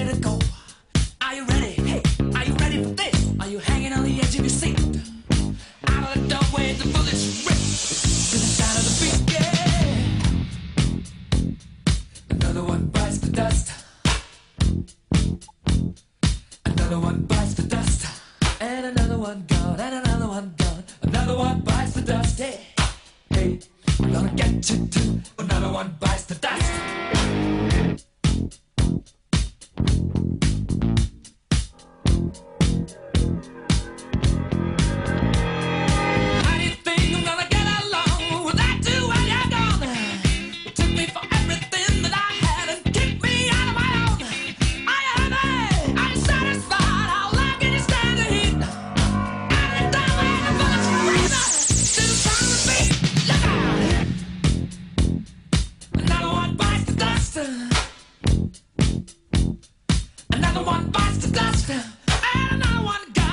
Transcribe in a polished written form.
to go? Are you ready? Hey, are you ready for this? Are you hanging on the edge of your seat? Out of the doorway, the bullets rip to the sound of the beat. Yeah. Another one bites the dust. Another one bites the dust. And another one gone. And another one gone. Another one bites the dust. Hey, hey, I'm gonna get you too. Another one bites the dust. Another one bites the dust, and another one goes.